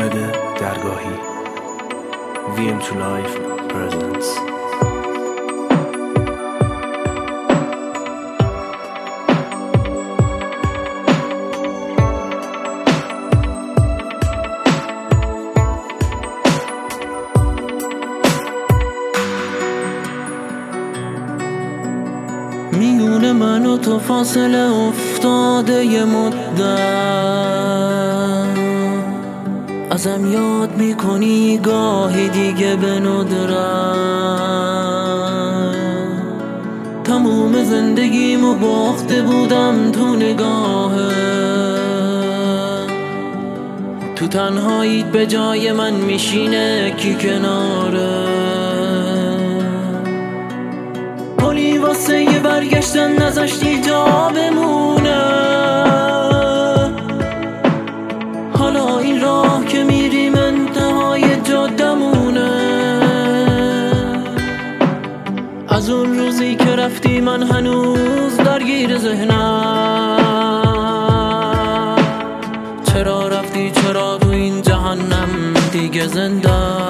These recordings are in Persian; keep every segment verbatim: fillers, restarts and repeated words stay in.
محمد درگاهی وی ام تو لایف پرزنتس. میونه من و تو فاصله افتاده یه مدت، ازم یاد میکنی گاهی دیگه به ندرت. تموم زندگیمو باخته بودم تو نگاهه، تو تنهاییت به جای من میشینه کی کناره. پلی واسه یه برگشتن نذاشتی جا بمونه، حالا این راه که میریم انتهای جادمونه. از اون روزی که رفتی من هنوز درگیر ذهنم، چرا رفتی چرا تو این جهنم دیگه زنده.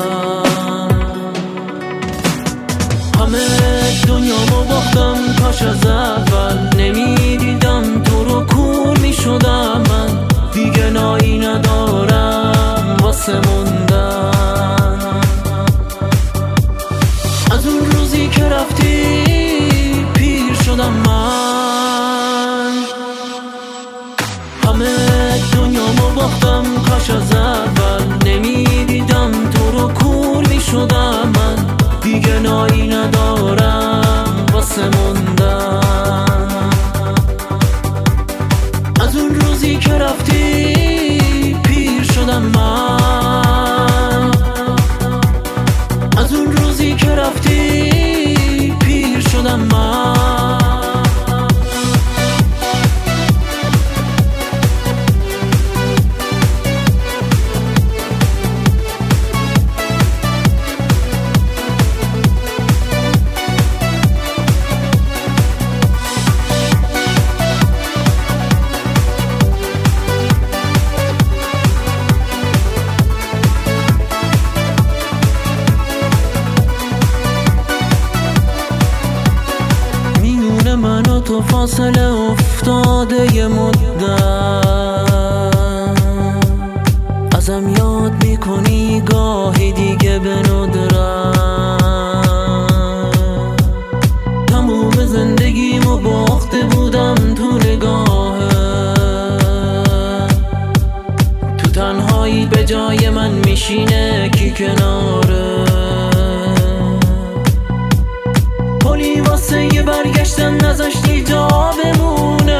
همه دنیامو باختم، کاش از اول نمیدیدم تو رو، کور میشدم من دیگه نایی ندارم واسه موندن. از اون روزی که رفتی پیر شدم من، همه دنیامو باختم، کاش از اول نمیدیدم تو رو، کور میشدم من دیگه نایی ندارم واسه موندن. از اون روزی که رفتی پیر شدم من، از اون روزی که رفتی پیر شدم من. من و تو فاصله افتاده یه مدت، ازم یاد میکنی گاهی دیگه به ندرت. تموم زندگیمو باخته بودم تو نگاهه، تو تنهایی به جای من میشینه کی کناره. پلی واسه یه برگشتن نذاشتی جا بمونه،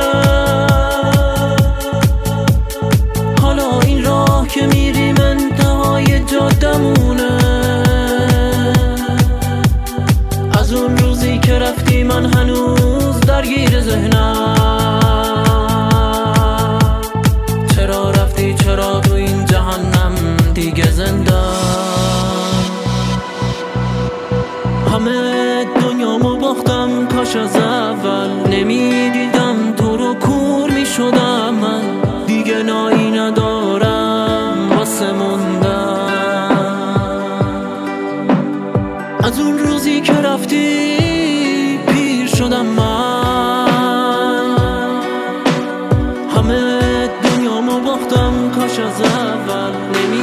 حالا این راه که میریم انتهای جادمونه. از اون روزی که رفتی من هنوز درگیر ذهنم، چرا رفتی چرا تو این جهنم دیگه زنده. همه دنیامو باختم، کاش از اول نمیدیدم تو رو، کور میشدم من دیگه نایی ندارم واسه موندن. از اون روزی که رفتی پیر شدم من، همه دنیامو باختم، کاش از اول نمیدیدم